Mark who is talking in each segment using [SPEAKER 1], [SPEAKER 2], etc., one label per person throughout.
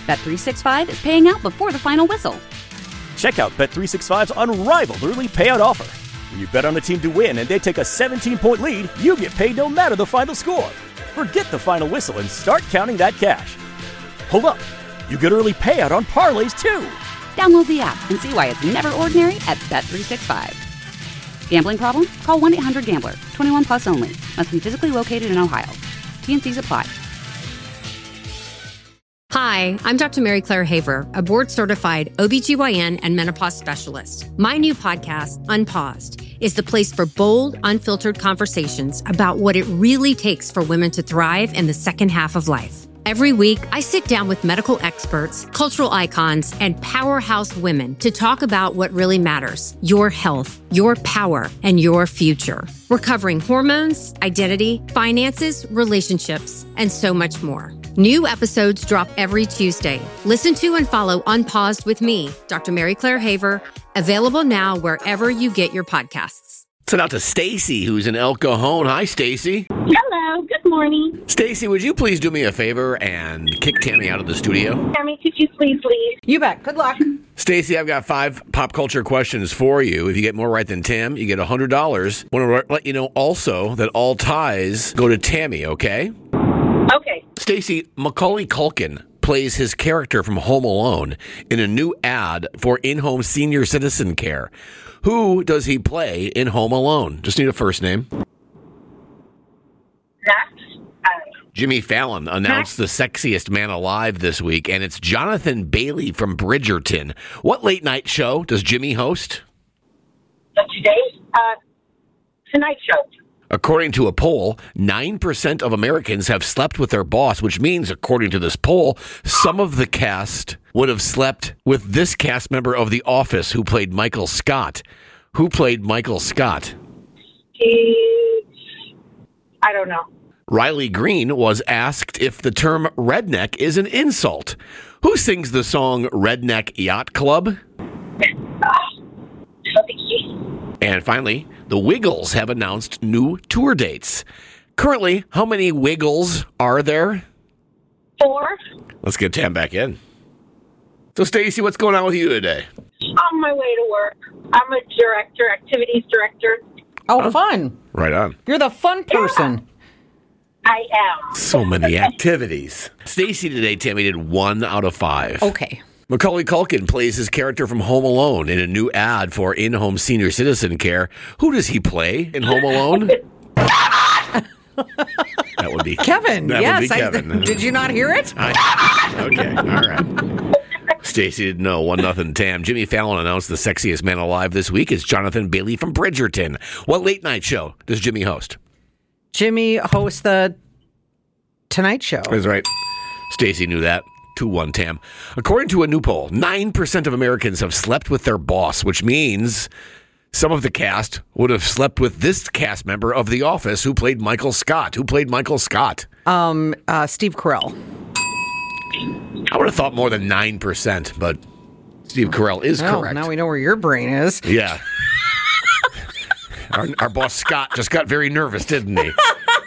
[SPEAKER 1] Bet365 is paying out before the final whistle.
[SPEAKER 2] Check out Bet365's unrivaled early payout offer. When you bet on a team to win and they take a 17-point lead, you get paid no matter the final score. Forget the final whistle and start counting that cash. Hold up. You get early payout on parlays, too.
[SPEAKER 1] Download the app and see why it's never ordinary at Bet365. Gambling problem? Call 1-800-GAMBLER. 21 plus only. Must be physically located in Ohio. T&Cs apply.
[SPEAKER 3] Hi, I'm Dr. Mary Claire Haver, a board-certified OBGYN and menopause specialist. My new podcast, Unpaused, is the place for bold, unfiltered conversations about what it really takes for women to thrive in the second half of life. Every week, I sit down with medical experts, cultural icons, and powerhouse women to talk about what really matters: your health, your power, and your future. We're covering hormones, identity, finances, relationships, and so much more. New episodes drop every Tuesday. Listen to and follow Unpaused with me, Dr. Mary Claire Haver, available now wherever you get your podcasts.
[SPEAKER 4] Send out to Stacy, who's in El Cajon. Hi, Stacy.
[SPEAKER 5] Hello, good morning.
[SPEAKER 4] Stacy, would you please do me a favor and kick Tammy out of the studio?
[SPEAKER 5] Tammy, could you please leave?
[SPEAKER 6] You bet. Good luck.
[SPEAKER 4] Stacy, I've got 5 pop culture questions for you. If you get more right than Tim, you get $100. Want to let you know also that all ties go to Tammy, okay?
[SPEAKER 5] Okay.
[SPEAKER 4] Stacy, Macaulay Culkin plays his character from Home Alone in a new ad for in-home senior citizen care. Who does he play in Home Alone? Just need a first name. Jimmy Fallon announced the sexiest man alive this week, and it's Jonathan Bailey from Bridgerton. What late night show does Jimmy host?
[SPEAKER 5] Tonight Show.
[SPEAKER 4] According to a poll, 9% of Americans have slept with their boss, which means, according to this poll, some of the cast would have slept with this cast member of The Office who played Michael Scott. Who played Michael Scott?
[SPEAKER 5] I don't know.
[SPEAKER 4] Riley Green was asked if the term redneck is an insult. Who sings the song Redneck Yacht Club? And finally, the Wiggles have announced new tour dates. Currently, how many Wiggles are there?
[SPEAKER 5] 4.
[SPEAKER 4] Let's get Tam back in. So, Stacy, what's going on with you today?
[SPEAKER 5] On my way to work. I'm a director, activities director.
[SPEAKER 6] Oh, fun.
[SPEAKER 4] Right on.
[SPEAKER 6] You're the fun person.
[SPEAKER 5] I am.
[SPEAKER 4] So many activities. Stacy today, Tammy, did 1 out of 5.
[SPEAKER 6] Okay.
[SPEAKER 4] Macaulay Culkin plays his character from Home Alone in a new ad for in-home senior citizen care. Who does he play in Home Alone? That would be
[SPEAKER 6] Kevin.
[SPEAKER 4] That
[SPEAKER 6] yes.
[SPEAKER 4] would be Kevin.
[SPEAKER 6] Did you not hear it?
[SPEAKER 4] Okay. All right. Stacy didn't know. 1-0 Tam. Jimmy Fallon announced the sexiest man alive this week is Jonathan Bailey from Bridgerton. What late night show does Jimmy host?
[SPEAKER 6] Jimmy hosts the Tonight Show.
[SPEAKER 4] That's right. Stacy knew that. 2-1 Tam. According to a new poll, 9% of Americans have slept with their boss, which means some of the cast would have slept with this cast member of The Office who played Michael Scott. Who played Michael Scott?
[SPEAKER 6] Steve Carell.
[SPEAKER 4] I would have thought more than 9%, but Steve Carell is correct.
[SPEAKER 6] Now we know where your brain is.
[SPEAKER 4] Yeah. Our boss Scott just got very nervous, didn't he?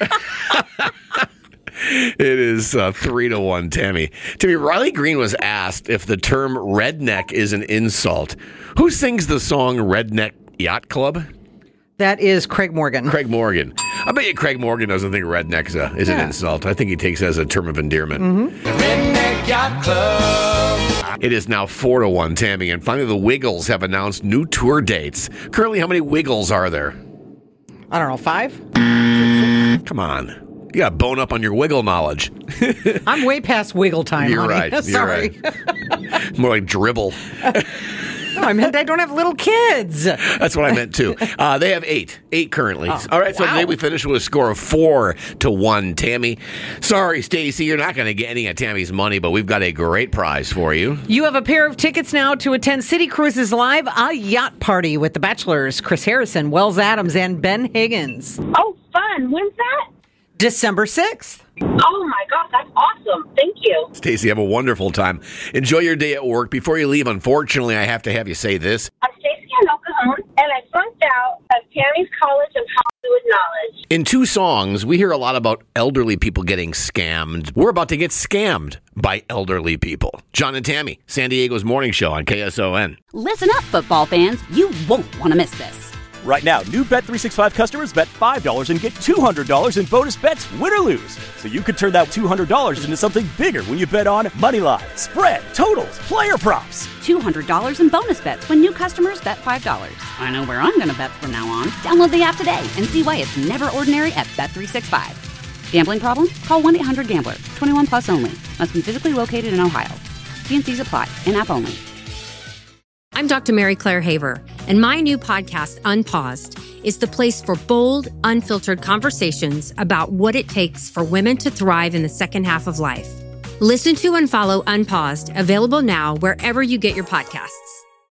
[SPEAKER 4] It is 3-1, Tammy. Tammy, Riley Green was asked if the term redneck is an insult. Who sings the song Redneck Yacht Club?
[SPEAKER 6] That is Craig Morgan.
[SPEAKER 4] Craig Morgan. I bet you Craig Morgan doesn't think redneck is an insult. I think he takes it as a term of endearment.
[SPEAKER 6] Mm-hmm.
[SPEAKER 7] The Redneck Yacht Club.
[SPEAKER 4] It is now 4-1, Tammy. And finally, the Wiggles have announced new tour dates. Currently, how many Wiggles are there?
[SPEAKER 6] I don't know, 5?
[SPEAKER 4] Come on. You got to bone up on your Wiggle knowledge.
[SPEAKER 6] I'm way past Wiggle time,
[SPEAKER 4] You're
[SPEAKER 6] honey.
[SPEAKER 4] right.
[SPEAKER 6] Sorry.
[SPEAKER 4] You're right. More like dribble.
[SPEAKER 6] No, I meant I don't have little kids.
[SPEAKER 4] That's what I meant, too. They have 8 currently.
[SPEAKER 6] Oh,
[SPEAKER 4] all right, so
[SPEAKER 6] wow.
[SPEAKER 4] today we finished with a score of 4-1, Tammy. Sorry, Stacy, you're not going to get any of Tammy's money, but we've got a great prize for you.
[SPEAKER 6] You have a pair of tickets now to attend City Cruises Live, a yacht party with the Bachelors, Chris Harrison, Wells Adams, and Ben Higgins.
[SPEAKER 5] Oh, fun. When's that?
[SPEAKER 6] December 6th.
[SPEAKER 5] Oh, my God. That's awesome. Thank you.
[SPEAKER 4] Stacy, have a wonderful time. Enjoy your day at work. Before you leave, unfortunately, I have to have you say this.
[SPEAKER 5] I'm Stacy in El Cajon, and I flunked out of Tammy's College of Health with knowledge.
[SPEAKER 4] In 2 songs, we hear a lot about elderly people getting scammed. We're about to get scammed by elderly people. John and Tammy, San Diego's morning show on KSON.
[SPEAKER 1] Listen up, football fans. You won't want to miss this.
[SPEAKER 2] Right now, new Bet365 customers bet $5 and get $200 in bonus bets, win or lose. So you could turn that $200 into something bigger when you bet on money line, spread, totals, player props.
[SPEAKER 1] $200 in bonus bets when new customers bet $5. I know where I'm going to bet from now on. Download the app today and see why it's never ordinary at Bet365. Gambling problem? Call 1-800-GAMBLER. 21 plus only. Must be physically located in Ohio. T&Cs apply. In-app only.
[SPEAKER 3] I'm Dr. Mary Claire Haver, and my new podcast, Unpaused, is the place for bold, unfiltered conversations about what it takes for women to thrive in the second half of life. Listen to and follow Unpaused, available now wherever you get your podcasts.